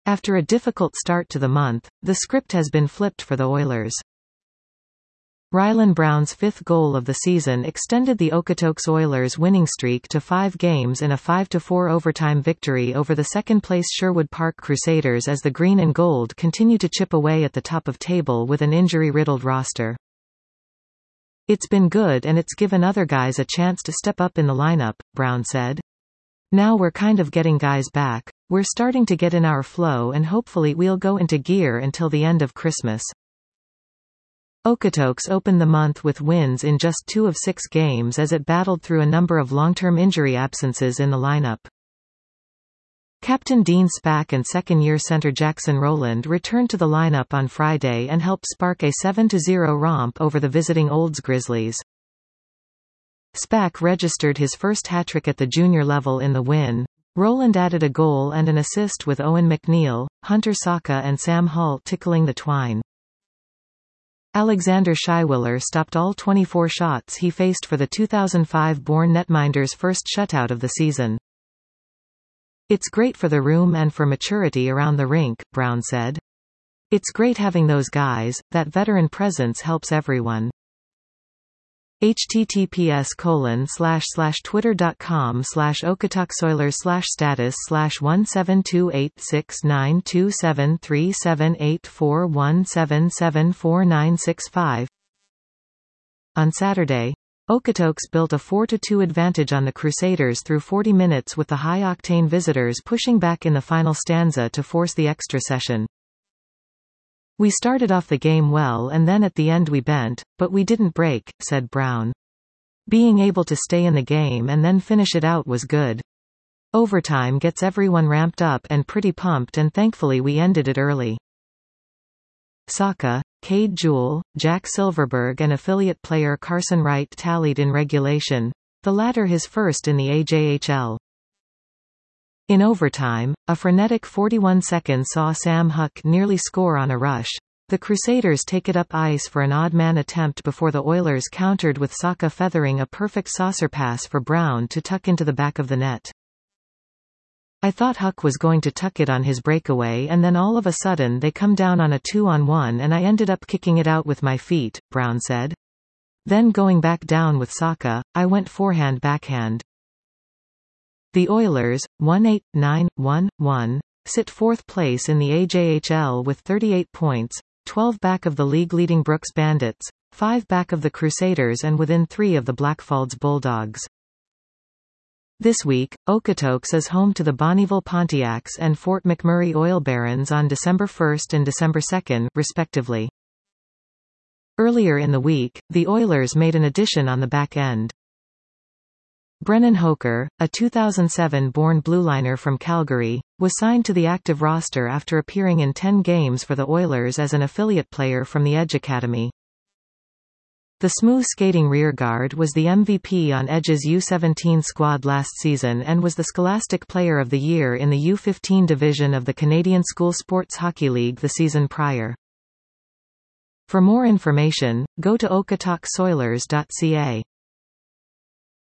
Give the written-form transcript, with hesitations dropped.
After a difficult start to the month, the script has been flipped for the Oilers. Rylan Brown's fifth goal of the season extended the Okotoks Oilers' winning streak to 5 games in a 5-4 overtime victory over the second-place Sherwood Park Crusaders as the Green and Gold continue to chip away at the top of table with an injury-riddled roster. "It's been good and it's given other guys a chance to step up in the lineup," Brown said. "Now we're kind of getting guys back, we're starting to get in our flow and hopefully we'll go into gear until the end of Christmas." Okotoks opened the month with wins in just 2 of 6 games as it battled through a number of long-term injury absences in the lineup. Captain Dean Spack and second-year center Jackson Rowland returned to the lineup on Friday and helped spark a 7-0 romp over the visiting Olds Grizzlies. Spack registered his first hat-trick at the junior level in the win. Rowland added a goal and an assist with Owen McNeil, Hunter Saka and Sam Hull tickling the twine. Alexander Scheiwiller stopped all 24 shots he faced for the 2005-born netminder's first shutout of the season. "It's great for the room and for maturity around the rink," Brown said. "It's great having those guys, that veteran presence helps everyone." https://twitter.com/okotoksoilers/status/1728692737841774965. On Saturday, Okotoks built a 4-2 advantage on the Crusaders through 40 minutes with the high-octane visitors pushing back in the final stanza to force the extra session. "We started off the game well and then at the end we bent, but we didn't break," said Brown. "Being able to stay in the game and then finish it out was good. Overtime gets everyone ramped up and pretty pumped and thankfully we ended it early." Saka, Cade Jewell, Jack Silverberg and affiliate player Carson Wright tallied in regulation, the latter his first in the AJHL. In overtime, a frenetic 41 seconds saw Sam Huck nearly score on a rush. The Crusaders take it up ice for an odd-man attempt before the Oilers countered with Saka feathering a perfect saucer pass for Brown to tuck into the back of the net. "I thought Huck was going to tuck it on his breakaway and then all of a sudden they come down on a 2-on-1 and I ended up kicking it out with my feet," Brown said. "Then going back down with Saka, I went forehand-backhand." The Oilers, 1-8-9-1-1, sit 4th place in the AJHL with 38 points, 12 back of the league-leading Brooks Bandits, 5 back of the Crusaders and within 3 of the Blackfalds Bulldogs. This week, Okotoks is home to the Bonnyville Pontiacs and Fort McMurray Oil Barons on December 1 and December 2, respectively. Earlier in the week, the Oilers made an addition on the back end. Brennan Hoker, a 2007-born blueliner from Calgary, was signed to the active roster after appearing in 10 games for the Oilers as an affiliate player from the Edge Academy. The smooth skating rearguard was the MVP on Edge's U17 squad last season and was the Scholastic Player of the Year in the U15 division of the Canadian School Sports Hockey League the season prior. For more information, go to okotoksoilers.ca.